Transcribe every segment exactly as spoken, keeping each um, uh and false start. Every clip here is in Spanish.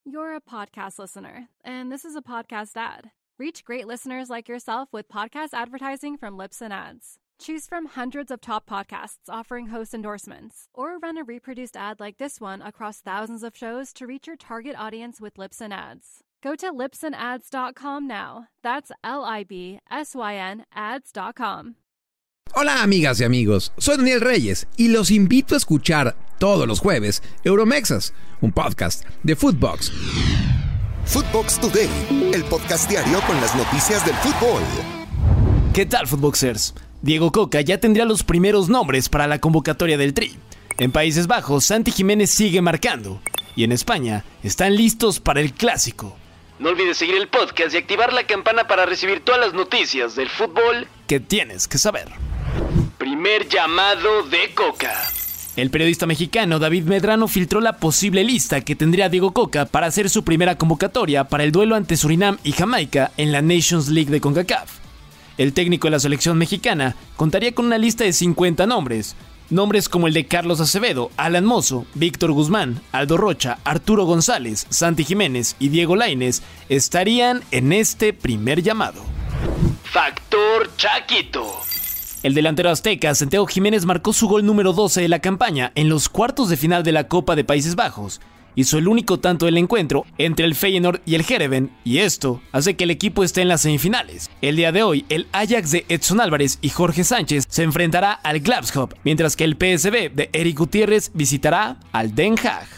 You're a podcast listener, and this is a podcast ad. Reach great listeners like yourself with podcast advertising from Libsyn Ads. Choose from hundreds of top podcasts offering host endorsements, or run a reproduced ad like this one across thousands of shows to reach your target audience with Libsyn Ads. Go to libsyn ads dot com now. That's L I B S Y N ads dot com. Hola amigas y amigos, soy Daniel Reyes y los invito a escuchar todos los jueves Euromexas, un podcast de Footbox. Footbox Today, el podcast diario con las noticias del fútbol. ¿Qué tal, Footboxers? Diego Coca ya tendría los primeros nombres para la convocatoria del Tri. En Países Bajos, Santi Jiménez sigue marcando. Y en España, están listos para el Clásico. No olvides seguir el podcast y activar la campana para recibir todas las noticias del fútbol que tienes que saber. Primer llamado de Coca. El periodista mexicano David Medrano filtró la posible lista que tendría Diego Coca para hacer su primera convocatoria para el duelo ante Surinam y Jamaica en la Nations League de CONCACAF. El técnico de la selección mexicana contaría con una lista de cincuenta nombres. Nombres como el de Carlos Acevedo, Alan Mozo, Víctor Guzmán, Aldo Rocha, Arturo González, Santi Jiménez y Diego Lainez estarían en este primer llamado. Factor Chaquito. El delantero azteca Santiago Jiménez marcó su gol número doce de la campaña en los cuartos de final de la Copa de Países Bajos. Hizo el único tanto del encuentro entre el Feyenoord y el Heerenveen, y esto hace que el equipo esté en las semifinales. El día de hoy, el Ajax de Edson Álvarez y Jorge Sánchez se enfrentará al Graafschap, mientras que el P S V de Eric Gutiérrez visitará al Den Haag.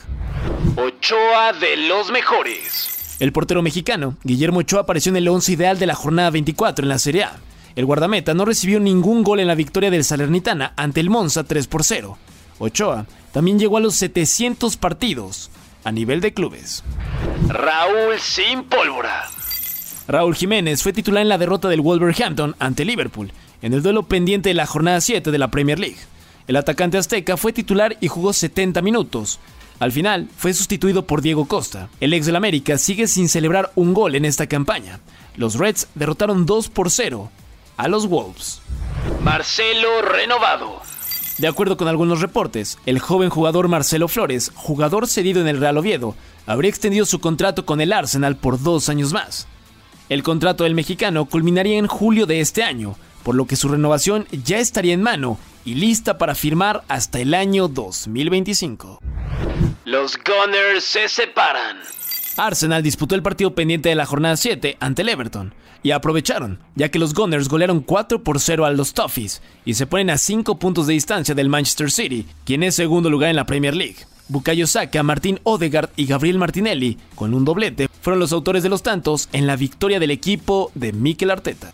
Ochoa de los mejores. El portero mexicano, Guillermo Ochoa, apareció en el once ideal de la jornada veinticuatro en la Serie A. El guardameta no recibió ningún gol en la victoria del Salernitana ante el Monza tres por cero. Ochoa también llegó a los setecientos partidos a nivel de clubes. Raúl sin pólvora. Raúl Jiménez fue titular en la derrota del Wolverhampton ante Liverpool, en el duelo pendiente de la jornada siete de la Premier League. El atacante azteca fue titular y jugó setenta minutos. Al final, fue sustituido por Diego Costa. El ex del América sigue sin celebrar un gol en esta campaña. Los Reds derrotaron dos por cero a los Wolves. Marcelo renovado. De acuerdo con algunos reportes, el joven jugador Marcelo Flores, jugador cedido en el Real Oviedo, habría extendido su contrato con el Arsenal por dos años más. El contrato del mexicano culminaría en julio de este año, por lo que su renovación ya estaría en mano y lista para firmar hasta el año dos mil veinticinco. Los Gunners se separan. Arsenal disputó el partido pendiente de la jornada siete ante el Everton y aprovecharon, ya que los Gunners golearon cuatro por cero a los Toffees y se ponen a cinco puntos de distancia del Manchester City, quien es segundo lugar en la Premier League. Bukayo Saka, Martín Odegaard y Gabriel Martinelli, con un doblete, fueron los autores de los tantos en la victoria del equipo de Mikel Arteta.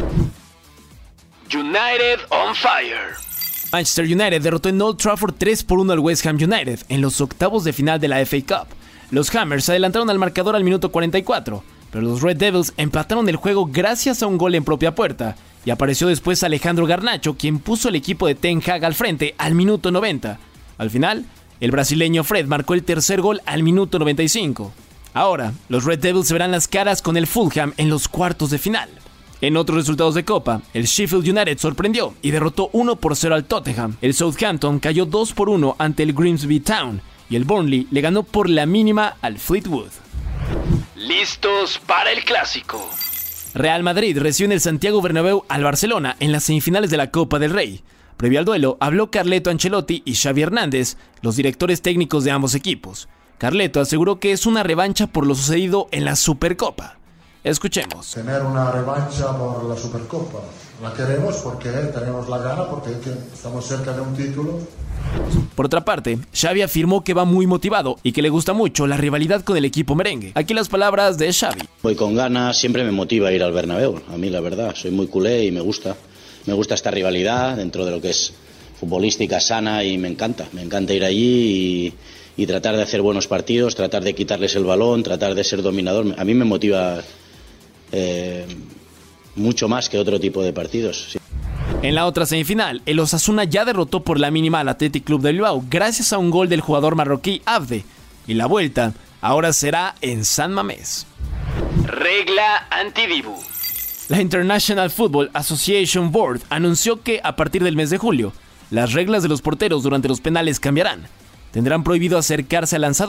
United on fire. Manchester United derrotó en Old Trafford tres por uno al West Ham United en los octavos de final de la F A Cup. Los Hammers se adelantaron al marcador al minuto cuarenta y cuatro, pero los Red Devils empataron el juego gracias a un gol en propia puerta, y apareció después Alejandro Garnacho, quien puso el equipo de Ten Hag al frente al minuto noventa. Al final, el brasileño Fred marcó el tercer gol al minuto noventa y cinco. Ahora, los Red Devils se verán las caras con el Fulham en los cuartos de final. En otros resultados de Copa, el Sheffield United sorprendió y derrotó uno por cero al Tottenham. El Southampton cayó dos por uno ante el Grimsby Town y el Burnley le ganó por la mínima al Fleetwood. Listos para el Clásico. Real Madrid recibió en el Santiago Bernabéu al Barcelona en las semifinales de la Copa del Rey. Previo al duelo, habló Carleto Ancelotti y Xavi Hernández, los directores técnicos de ambos equipos. Carleto aseguró que es una revancha por lo sucedido en la Supercopa. Escuchemos. Tener una revancha por la Supercopa. La queremos porque tenemos la gana, porque estamos cerca de un título. Por otra parte, Xavi afirmó que va muy motivado y que le gusta mucho la rivalidad con el equipo merengue. Aquí las palabras de Xavi. Voy con ganas, siempre me motiva ir al Bernabéu. A mí la verdad, soy muy culé y me gusta. Me gusta esta rivalidad dentro de lo que es futbolística sana y me encanta. Me encanta ir allí y, y tratar de hacer buenos partidos, tratar de quitarles el balón, tratar de ser dominador. A mí me motiva eh, mucho más que otro tipo de partidos. Sí. En la otra semifinal, el Osasuna ya derrotó por la mínima al Athletic Club de Bilbao gracias a un gol del jugador marroquí Abde. Y la vuelta ahora será en San Mamés. Regla antidibu. La International Football Association Board anunció que a partir del mes de julio, las reglas de los porteros durante los penales cambiarán. Tendrán prohibido acercarse al lanzador,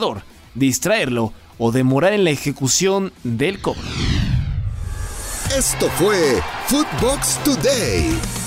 distraerlo o demorar en la ejecución del cobro. Esto fue Footbox Today.